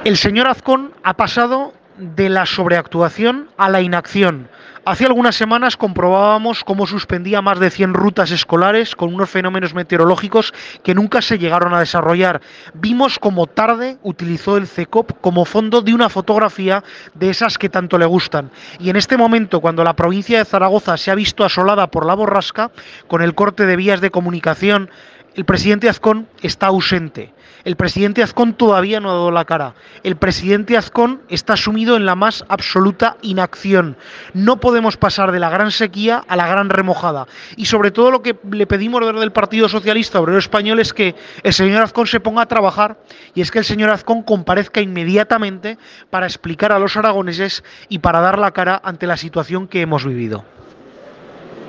El señor Azcón ha pasado de la sobreactuación a la inacción. Hace algunas semanas comprobábamos cómo suspendía más de 100 rutas escolares con unos fenómenos meteorológicos que nunca se llegaron a desarrollar. Vimos cómo tarde utilizó el CECOP como fondo de una fotografía de esas que tanto le gustan. Y en este momento, cuando la provincia de Zaragoza se ha visto asolada por la borrasca, con el corte de vías de comunicación, el presidente Azcón está ausente. El presidente Azcón todavía no ha dado la cara. El presidente Azcón está sumido en la más absoluta inacción. No podemos pasar de la gran sequía a la gran remojada. Y sobre todo lo que le pedimos desde el Partido Socialista Obrero Español es que el señor Azcón se ponga a trabajar y es que el señor Azcón comparezca inmediatamente para explicar a los aragoneses y para dar la cara ante la situación que hemos vivido.